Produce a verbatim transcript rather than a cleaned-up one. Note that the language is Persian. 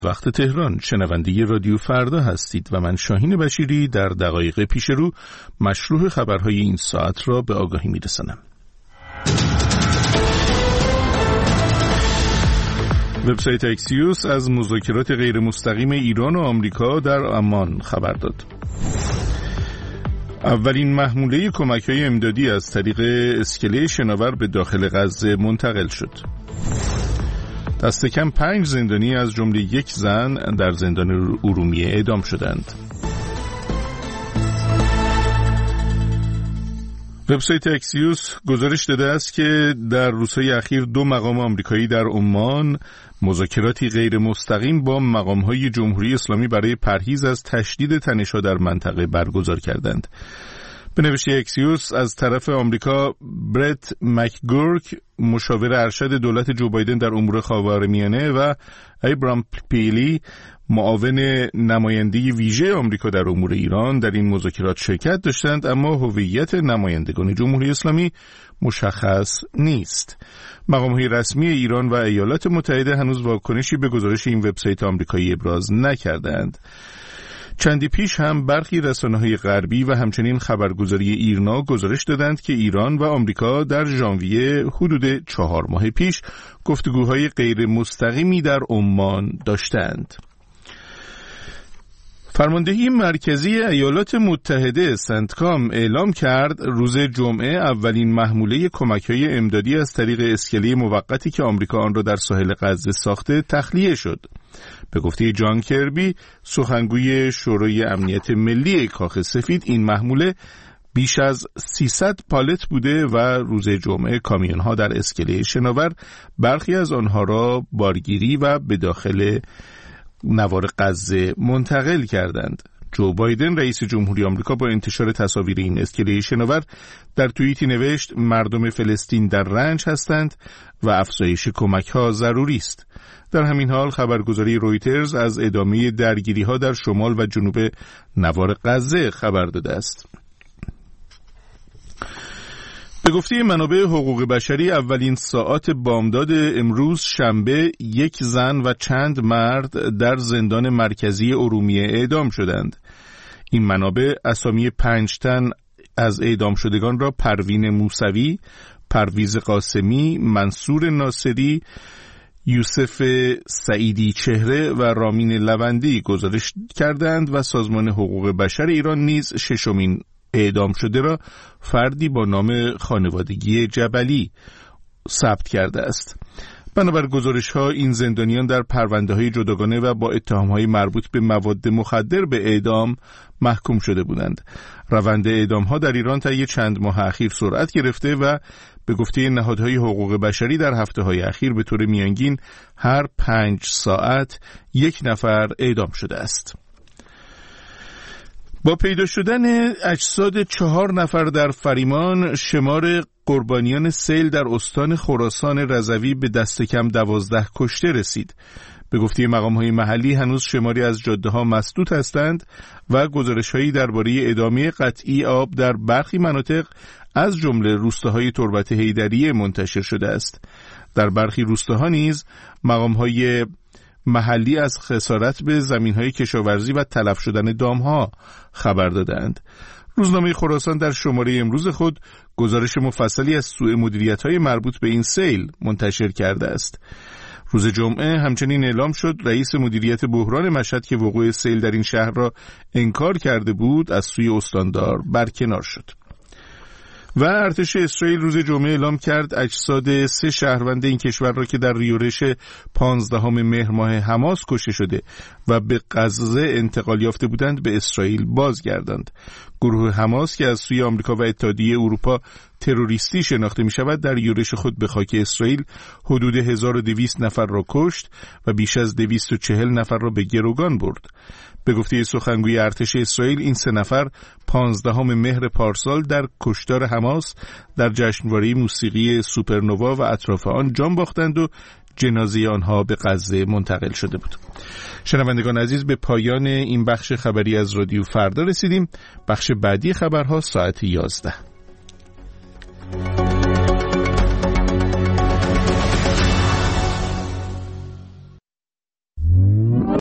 وقت تهران، شنونده رادیو فردا هستید و من شاهین بشیری در دقایق پیش رو مشروح خبرهای این ساعت را به آگاهی میرسانم. وبسایت اکسیوس از مذاکرات غیر مستقیم ایران و آمریکا در عمان خبر داد. اولین محموله کمک‌های امدادی از طریق اسکله شناور به داخل غزه منتقل شد. دست کم پنج زندانی از جمله یک زن در زندان ارومیه اعدام شدند. وبسایت اکسیوس گزارش داده است که در روزهای اخیر دو مقام آمریکایی در عمان مذاکراتی غیر مستقیم با مقام‌های جمهوری اسلامی برای پرهیز از تشدید تنش‌ها در منطقه برگزار کردند. به نوشته اکسیوس از طرف آمریکا برت مکگورک مشاور ارشد دولت جو بایدن در امور خاورمیانه و ایبرام پیلی معاون نماینده ویژه آمریکا در امور ایران در این مذاکرات شرکت داشتند، اما هویت نمایندگان جمهوری اسلامی مشخص نیست. مقام‌های رسمی ایران و ایالات متحده هنوز واکنشی به گزارش این وبسایت آمریکایی ابراز نکردند. چندی پیش هم برخی رسانه‌های غربی و همچنین خبرگزاری ایرنا گزارش دادند که ایران و آمریکا در ژانویه حدود چهار ماه پیش گفتگوهای غیر مستقیمی در عمان داشتند. فرماندهی مرکزی ایالات متحده سنتکام اعلام کرد روز جمعه اولین محموله کمک‌های امدادی از طریق اسکله موقتی که آمریکا آن را در ساحل غزه ساخته تخلیه شد. به گفته جان کربی، سخنگوی شورای امنیت ملی کاخ سفید، این محموله بیش از سیصد پالت بوده و روز جمعه کامیون‌ها در اسکله شناور برخی از آنها را بارگیری و به داخل نوار غزه منتقل کردند. جو بایدن رئیس جمهوری آمریکا با انتشار تصاویر این اسکله شناور در توییتی نوشت مردم فلسطین در رنج هستند و افزایش کمک‌ها ضروری است. در همین حال خبرگزاری رویترز از ادامه درگیری‌ها در شمال و جنوب نوار غزه خبر داده است. به گفته منابع حقوق بشری اولین ساعات بامداد امروز شنبه یک زن و چند مرد در زندان مرکزی ارومیه اعدام شدند. این منابع اسامی پنج تن از اعدام شدگان را پروین موسوی، پرویز قاسمی، منصور ناصری، یوسف سعیدی چهره و رامین لوندی گزارش کردند و سازمان حقوق بشر ایران نیز ششمین اعدام شده را فردی با نام خانوادگی جبلی ثبت کرده است. بنابر گزارش‌ها این زندانیان در پرونده‌های جداگانه و با اتهام‌های مربوط به مواد مخدر به اعدام محکوم شده بودند. روند اعدام‌ها در ایران طی چند ماه اخیر سرعت گرفته و به گفته نهادهای حقوق بشری در هفته‌های اخیر به طور میانگین هر پنج ساعت یک نفر اعدام شده است. با پیدا شدن اجساد چهار نفر در فریمان، شمار قربانیان سیل در استان خراسان رضوی به دست کم دوازده کشته رسید. به گفته مقام‌های محلی هنوز شماری از جاده‌ها مسدود هستند و گزارش‌هایی درباره ادامه قطعی آب در برخی مناطق از جمله روستاهای تربت حیدریه منتشر شده است. در برخی روستاها نیز مقام‌های محلی از خسارت به زمین‌های کشاورزی و تلف شدن دام‌ها خبر دادند. روزنامه خراسان در شماره امروز خود گزارش مفصلی از سوء مدیریت‌های مربوط به این سیل منتشر کرده است. روز جمعه همچنین اعلام شد رئیس مدیریت بحران مشهد که وقوع سیل در این شهر را انکار کرده بود از سوی استاندار برکنار شد. و ارتش اسرائیل روز جمعه اعلام کرد اجساد سه شهروند این کشور را که در یورش پانزدهم مهر ماه حماس کشته شده و به غزه انتقال یافته بودند به اسرائیل بازگرداند. گروه حماس که از سوی آمریکا و اتحادیه اروپا تروریستی شناخته می شود در یورش خود به خاک اسرائیل حدود هزار و دویست نفر را کشت و بیش از دویست و چهل نفر را به گروگان برد. به گفته سخنگوی ارتش اسرائیل این سه نفر پانزدهم مهر پارسال در کشتار حماس در جشنواره موسیقی سوپرنوا و اطراف آن جان باختند و جنازه آنها به غزه منتقل شده بود. شنوندگان عزیز، به پایان این بخش خبری از رادیو فردا رسیدیم. بخش بعدی خبرها ساعت یازده.